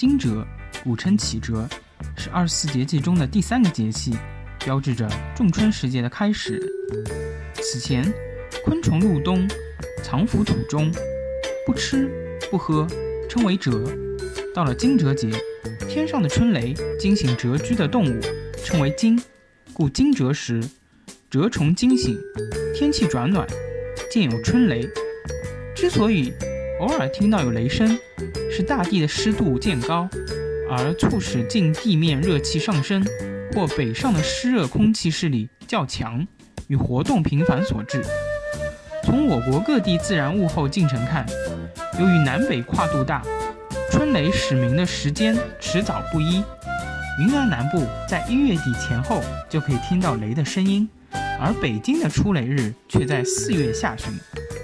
惊蛰，古称启蛰，是24节气中的第3个节气，标志着仲春时节的开始。此前，昆虫入冬，藏伏土中，不吃不喝，称为蛰。到了惊蛰节，天上的春雷惊醒蛰居的动物，称为惊，故惊蛰时，蛰虫惊醒，天气转暖，见有春雷。之所以偶尔听到有雷声，是大地的湿度渐高，而促使近地面热气上升，或北上的湿热空气势力较强，与活动频繁所致。从我国各地自然物候进程看，由于南北跨度大，春雷始鸣的时间迟早不一。云南南部在1月底前后就可以听到雷的声音，而北京的出雷日却在4月下旬。